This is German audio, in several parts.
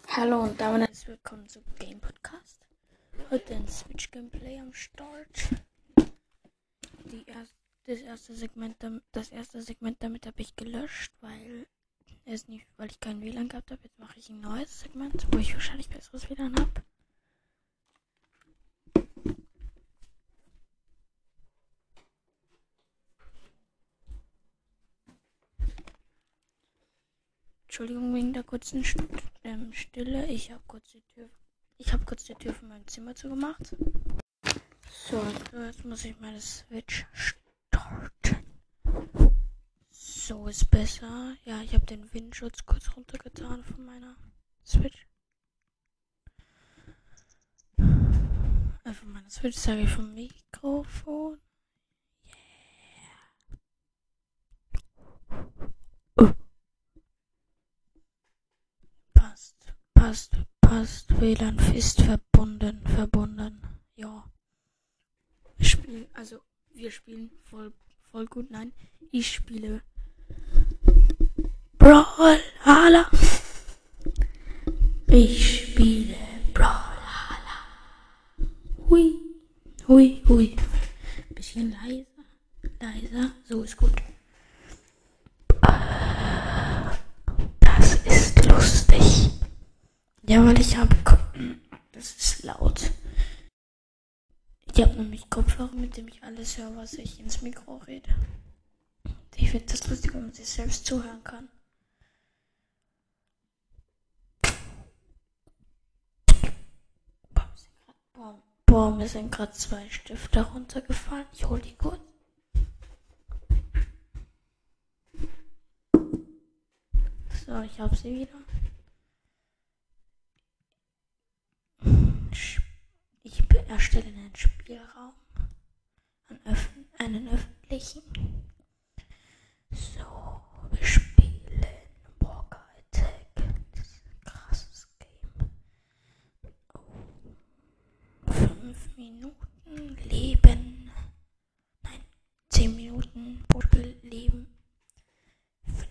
Hallo und damit herzlich willkommen zum Game Podcast. Heute ein Switch Gameplay am Start. Das erste Segment damit habe ich gelöscht, weil ich kein WLAN gehabt habe. Jetzt mache ich ein neues Segment, wo ich wahrscheinlich besseres WLAN habe. Entschuldigung wegen der kurzen Stille. Ich habe kurz die Tür von meinem Zimmer zugemacht. So, jetzt muss ich meine Switch starten. So ist besser. Ja, ich habe den Windschutz kurz runtergetan von meiner Switch. Von meiner Switch sage ich vom Mikrofon. Yeah. Passt. WLAN ist verbunden. Ja. Wir spielen voll gut. Nein, ich spiele Brawlhalla. Ich spiele Brawlhalla. Hui. Bisschen leiser. So ist gut. Das ist lustig. Ja, weil das ist laut. Ich habe nämlich Kopfhörer, mit dem ich alles höre, was ich ins Mikro rede. Ich finde das lustig, wenn man sich selbst zuhören kann. Boah, mir sind gerade 2 Stifte runtergefallen. Ich hol die kurz. So, ich habe sie wieder. Ich erstelle einen Spielraum. Einen öffentlichen. So, wir spielen Walker Attack. Das ist ein krasses Game. 5 Minuten Leben. Nein, 10 Minuten pro Spiel Leben. 5.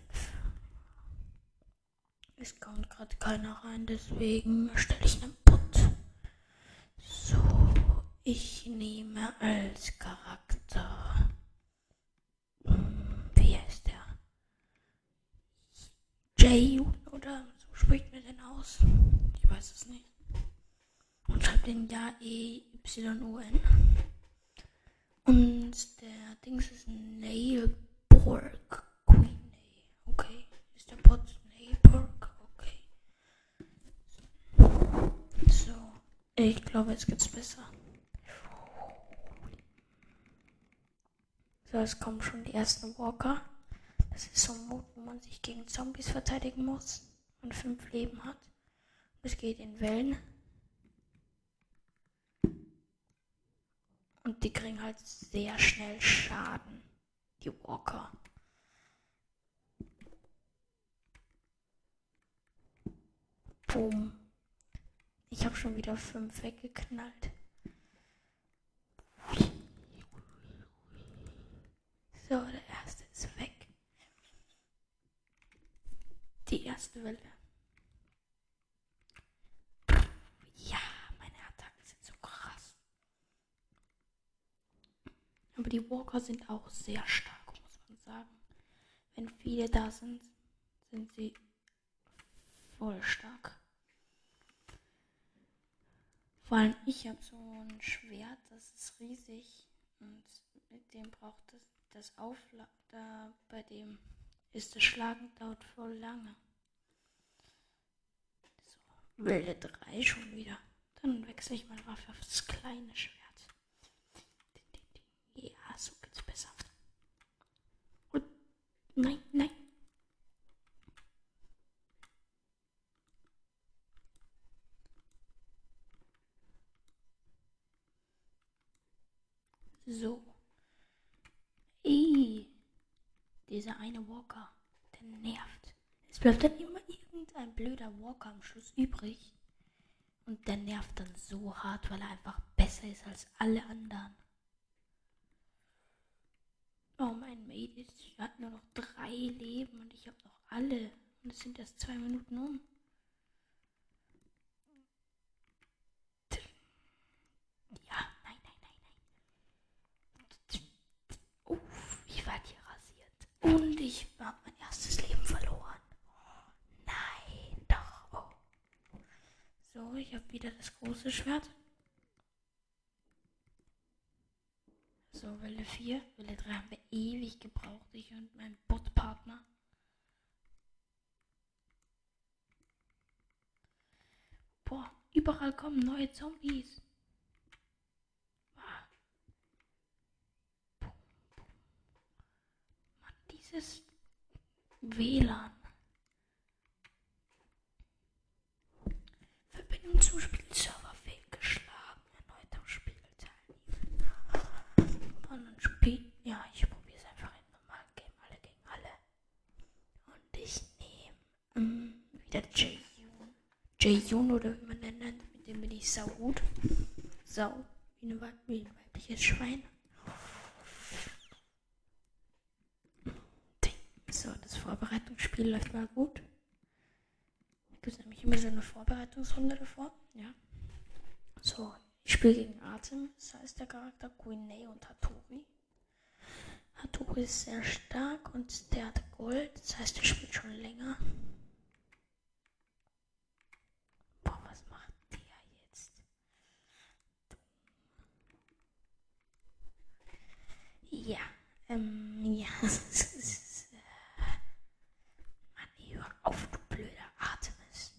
Es kommt gerade keiner rein, deswegen stelle ich einen Bot. So, ich nehme als Charakter. Wie heißt der? Jay oder so spricht mir denn aus? Ich weiß es nicht. Und schreibt den ja EYON. Und der Dings ist Nailborg. Queen. Okay. Ist der Bot Nailborg? Okay. So. Ich glaube, jetzt geht's besser. So, es kommen schon die ersten Walker. Das ist so ein Mode, wo man sich gegen Zombies verteidigen muss und 5 Leben hat. Es geht in Wellen. Und die kriegen halt sehr schnell Schaden. Die Walker. Boom. Ich habe schon wieder 5 weggeknallt. So, der erste ist weg. Die erste Welle. Ja, meine Attacken sind so krass. Aber die Walker sind auch sehr stark, muss man sagen. Wenn viele da sind, sind sie voll stark. Vor allem ich habe so ein Schwert, das ist riesig. Und mit dem braucht das Aufladen. Bei dem ist das Schlagen dauert voll lange. So, Welle 3 schon wieder. Dann wechsle ich meine Waffe auf das kleine Schwert. Ja, so geht's besser. Und nein. So. Dieser eine Walker, der nervt. Es bleibt dann immer irgendein blöder Walker am Schluss übrig. Und der nervt dann so hart, weil er einfach besser ist als alle anderen. Oh, mein Mate hat nur noch 3 Leben und ich habe noch alle. Und es sind erst 2 Minuten um. So, ich habe wieder das große Schwert. So, Welle 4. Welle 3 haben wir ewig gebraucht, ich und mein Bot-Partner. Boah, überall kommen neue Zombies. Mann, dieses WLAN. Verbindung zum Spielserver fehlgeschlagen. Erneut am Spiel teilnehmen. Und dann spielt. Ja, ich probiere es einfach im normalen Game. Alle gegen alle. Und ich nehme wieder Jae-Yoon oder wie man den nennt. Mit dem bin ich sau gut. Sau. Wie ein weibliches Schwein. So, das Vorbereitungsspiel läuft mal gut. Da gibt es nämlich immer so eine Vorbereitungsrunde davor. Ja. So, ich spiele gegen Artem, das heißt der Charakter Guinea und Hattori. Hattori ist sehr stark und der hat Gold, das heißt er spielt schon länger. Boah, was macht der jetzt? Ja, ja, Mann, hör auf, du blöder Artemis.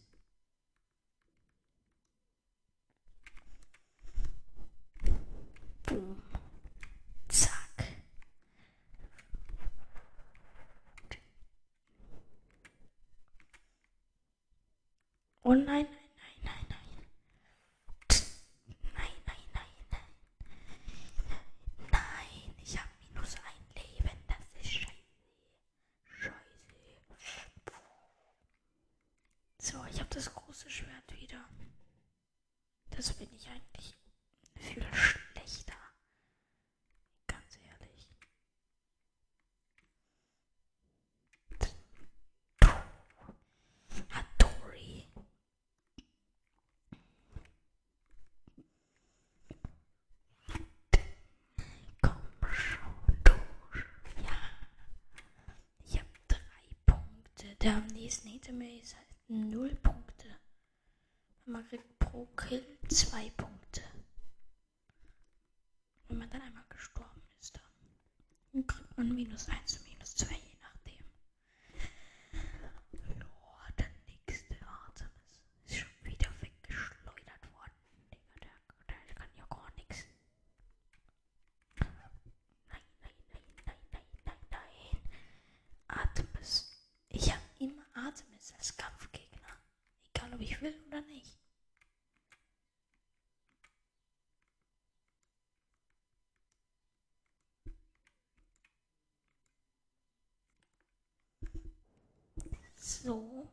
Boom. Zack. Oh nein, nein, nein, nein, nein. Nein, nein, nein, nein. Nein, ich habe minus ein Leben. Das ist scheiße. So, ich habe das große Schwert wieder. Das bin ich eigentlich viel schlechter. Ganz ehrlich. Hattori. Komm schon durch. Ja. Ich habe 3 Punkte. Der am nächsten hinter mir ist halt 0 Punkte. Man kriegt pro Kill 2 Punkte. Wenn man dann einmal gestorben ist, dann kriegt man minus 1 und minus 2, je nachdem. Oh, der nächste Artemis ist schon wieder weggeschleudert worden. Digga, der kann ja gar nichts. Nein, nein, nein, nein, nein, nein, nein. Artemis. Ich habe immer Artemis als Kampfgegner. Egal, ob ich will oder nicht. So.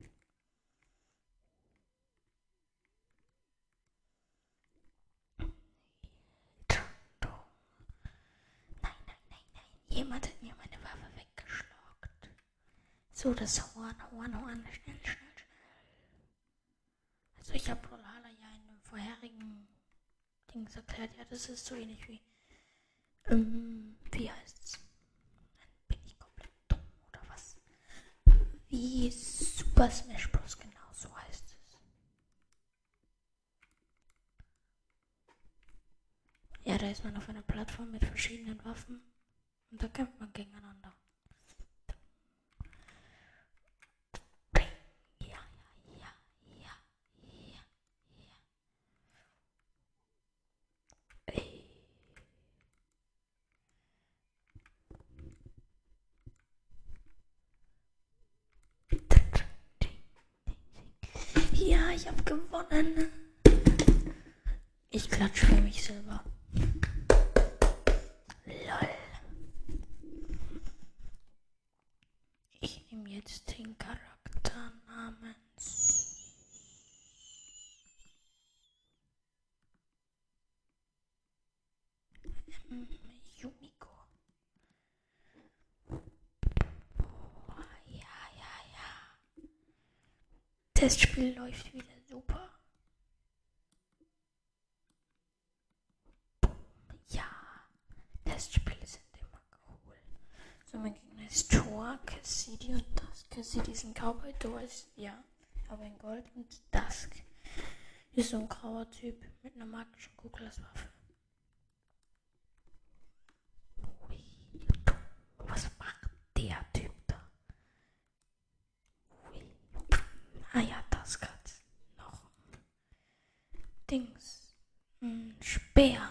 Nein, nein, nein, nein. Jemand hat mir meine Waffe weggeschlagt. So, das Horn. Schnell, schnell, schnell. Also ich habe Brawlhalla ja in einem vorherigen Dings erklärt. Ja, das ist so ähnlich wie, wie heißt's? Bin ich komplett dumm oder was? Wie Super Smash Bros. Genau, so heißt es. Ja, da ist man auf einer Plattform mit verschiedenen Waffen und da kämpft man gegeneinander. Ja. Ja, ich habe gewonnen. Ich klatsche für mich selber. Lol. Ich nehme jetzt den Charakter namens Yumiko. Oh, ja. Testspiel läuft wieder super. Ja, Testspiele sind immer cool. So, mein Gegner ist Thor, Cassidy und Dusk. Cassidy ist ein Cowboy, Thor ist, ja, aber in Gold und Dusk Ist so ein grauer Typ mit einer magischen Kugel als Waffe. Ui. Was macht der Typ da? Ui. Ah ja, das gerade. Noch ein Dings. Ein Speer.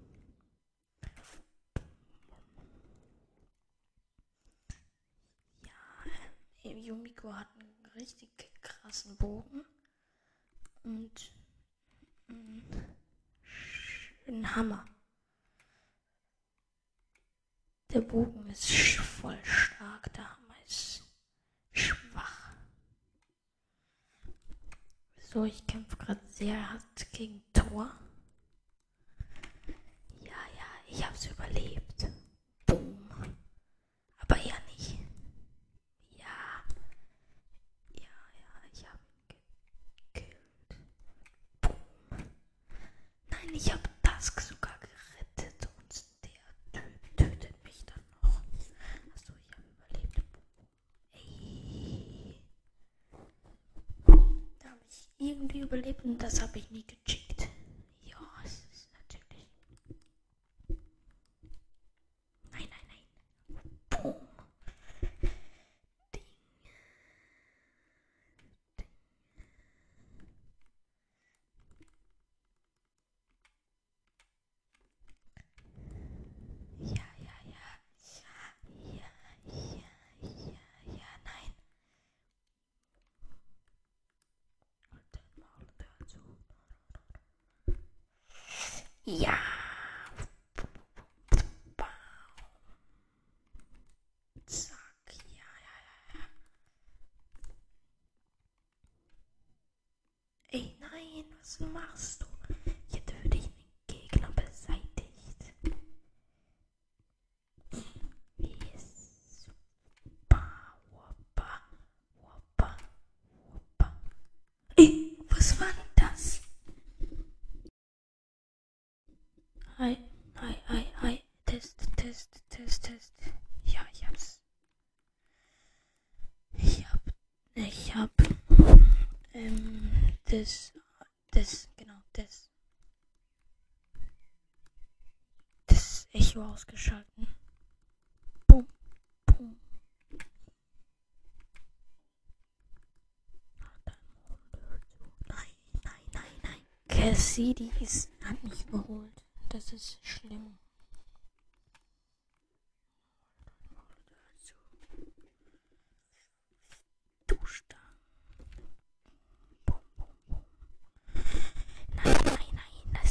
Ja, Yumiko hat einen richtig krassen Bogen. Und einen Hammer. Der Bogen ist voll stark, der Hammer ist schwach. So, ich kämpfe gerade sehr hart gegen Thor. Ja, ich hab's überlebt. Boom. Aber eher nicht. Ja, ich hab ihn gekillt. Boom. Nein, ich hab Dusk sogar gerettet und der Typ tötet mich dann noch. Achso, ich hab überlebt. Ey. Da habe ich irgendwie überlebt und das habe ich nie gecheckt. Ja, es ist natürlich. Nein. Boom. Ding. Ja, nein. Halt dein Maul und hör zu. Ja. Zack. Ja. Ey, nein, was machst du? Ich hätte für dich einen Gegner beseitigt. Yes. Woppa. Ey, was war denn das? Hi. Test. Ja, ich hab's. Ich hab, das Echo ausgeschalten. Boom. Nein. Cassidy hat mich überholt. Das ist schlimm.